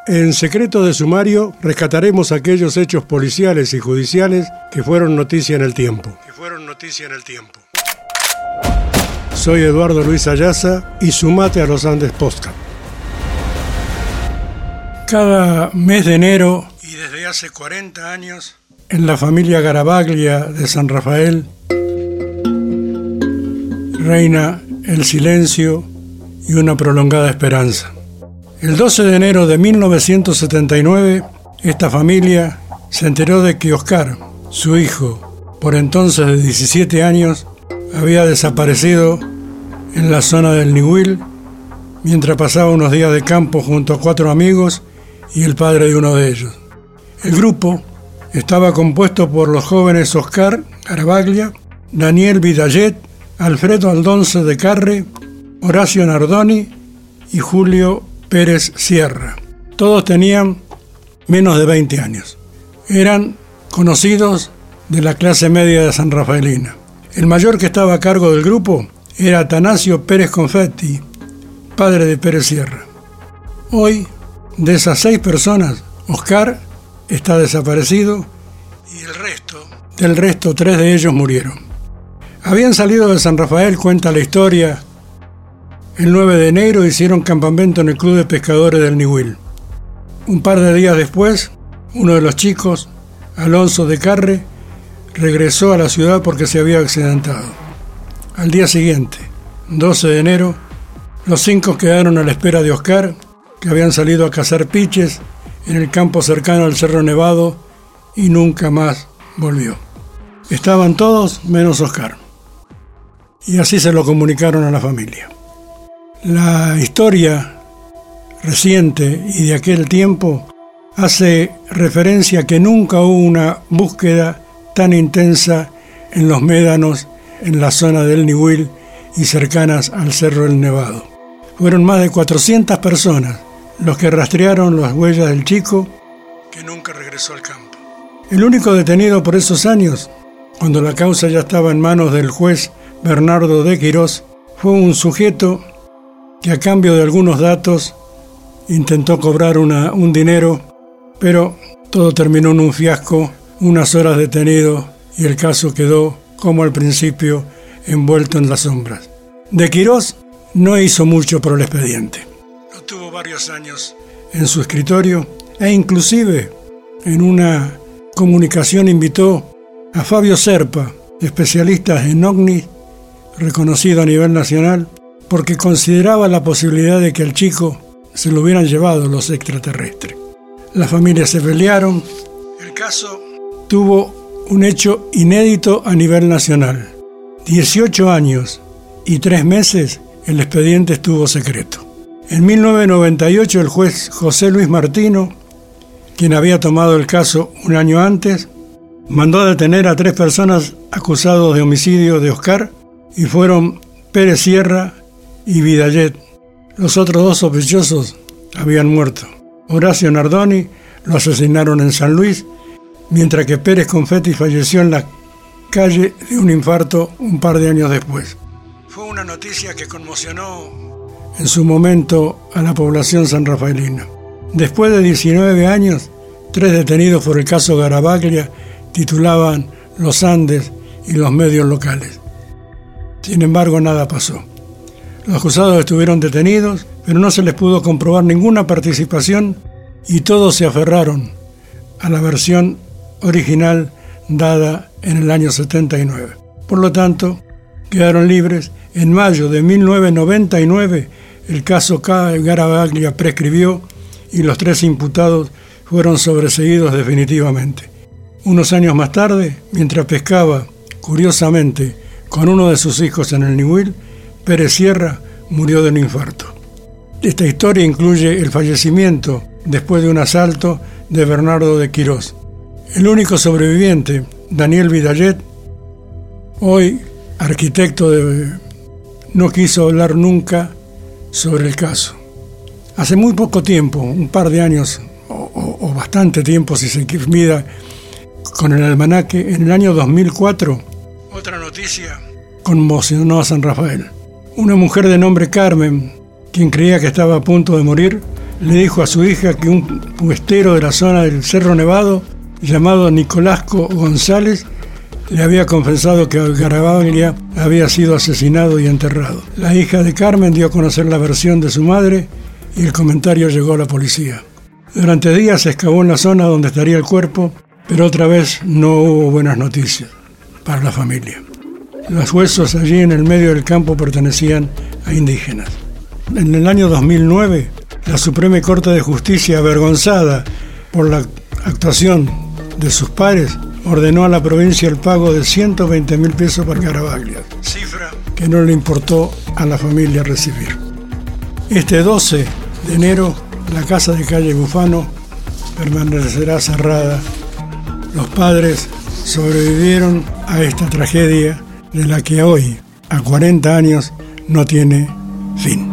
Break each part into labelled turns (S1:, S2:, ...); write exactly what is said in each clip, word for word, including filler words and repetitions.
S1: En Secreto de Sumario rescataremos aquellos hechos policiales y judiciales que fueron noticia en el tiempo. Que fueron noticia en el tiempo. Soy Eduardo Luis Ayaza y sumate a los Andes Podcast. Cada mes de enero y desde hace cuarenta años, en la familia Garavaglia de San Rafael, reina el silencio y una prolongada esperanza. El doce de enero de mil novecientos setenta y nueve, esta familia se enteró de que Oscar, su hijo, por entonces de diecisiete años, había desaparecido en la zona del Ñubil mientras pasaba unos días de campo junto a cuatro amigos y el padre de uno de ellos. El grupo estaba compuesto por los jóvenes Oscar Garavaglia, Daniel Vidallet, Alfredo Aldonce de Carre, Horacio Nardoni y Julio Pérez Sierra. Todos tenían menos de veinte años. Eran conocidos de la clase media de San Rafaelina. El mayor que estaba a cargo del grupo era Atanasio Pérez Confetti, padre de Pérez Sierra. Hoy, de esas seis personas, Oscar está desaparecido y el resto, del resto, tres de ellos murieron. Habían salido de San Rafael, cuenta la historia. El nueve de enero hicieron campamento en el Club de Pescadores del Ñubil. Un par de días después, uno de los chicos, Alonso de Carre, regresó a la ciudad porque se había accidentado. Al día siguiente, doce de enero, los cinco quedaron a la espera de Oscar, que habían salido a cazar piches en el campo cercano al Cerro Nevado y nunca más volvió. Estaban todos menos Oscar. Y así se lo comunicaron a la familia. La historia reciente y de aquel tiempo hace referencia a que nunca hubo una búsqueda tan intensa en los médanos en la zona del Ñubil y cercanas al Cerro del Nevado. Fueron más de cuatrocientas personas los que rastrearon las huellas del chico que nunca regresó al campo. El único detenido por esos años, cuando la causa ya estaba en manos del juez Bernardo de Quirós, fue un sujeto que a cambio de algunos datos intentó cobrar una, un dinero, pero todo terminó en un fiasco, unas horas detenido y el caso quedó, como al principio, envuelto en las sombras. De Quirós no hizo mucho por el expediente. Lo tuvo varios años en su escritorio e inclusive en una comunicación invitó a Fabio Serpa, especialista en ovnis, reconocido a nivel nacional, porque consideraba la posibilidad de que al chico se lo hubieran llevado los extraterrestres. Las familias se pelearon. El caso tuvo un hecho inédito a nivel nacional. dieciocho años y tres meses el expediente estuvo secreto. En mil novecientos noventa y ocho el juez José Luis Martino, quien había tomado el caso un año antes, mandó a detener a tres personas acusados de homicidio de Oscar y fueron Pérez Sierra y Vidallet. Los otros dos sospechosos habían muerto. Horacio Nardoni lo asesinaron en San Luis, mientras que Pérez Confetti falleció en la calle de un infarto un par de años después. Fue una noticia que conmocionó en su momento a la población sanrafaelina. Después de diecinueve años, tres detenidos por el caso Garavaglia titulaban Los Andes y los medios locales. Sin embargo, nada pasó. Los acusados estuvieron detenidos, pero no se les pudo comprobar ninguna participación y todos se aferraron a la versión original dada en el año setenta y nueve. Por lo tanto, quedaron libres. En mayo de mil novecientos noventa y nueve, el caso Garavaglia prescribió y los tres imputados fueron sobreseídos definitivamente. Unos años más tarde, mientras pescaba, curiosamente, con uno de sus hijos en el Ñubil, Pérez Sierra murió de un infarto. Esta historia incluye el fallecimiento, después de un asalto, de Bernardo de Quirós. El único sobreviviente, Daniel Vidallet, hoy arquitecto, de, no quiso hablar nunca sobre el caso. Hace muy poco tiempo, un par de años, o, o, o bastante tiempo si se mida con el almanaque, en el año dos mil cuatro, otra noticia conmocionó a San Rafael. Una mujer de nombre Carmen, quien creía que estaba a punto de morir, le dijo a su hija que un puestero de la zona del Cerro Nevado, llamado Nicolasco González, le había confesado que Garavaglia había sido asesinado y enterrado. La hija de Carmen dio a conocer la versión de su madre y el comentario llegó a la policía. Durante días se excavó en la zona donde estaría el cuerpo, pero otra vez no hubo buenas noticias para la familia. Los huesos allí en el medio del campo pertenecían a indígenas. En el año dos mil nueve, la Suprema Corte de Justicia, avergonzada por la actuación de sus pares, ordenó a la provincia el pago de ciento veinte mil pesos por Garavaglia, cifra que no le importó a la familia recibir. Este doce de enero, la casa de calle Bufano permanecerá cerrada. Los padres sobrevivieron a esta tragedia de la que hoy, a cuarenta años, no tiene fin.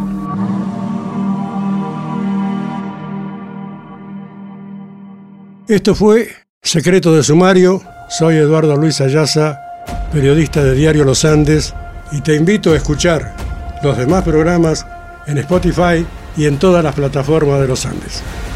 S1: Esto fue Secreto de Sumario. Soy Eduardo Luis Ayaza, periodista de Diario Los Andes, y te invito a escuchar los demás programas en Spotify y en todas las plataformas de Los Andes.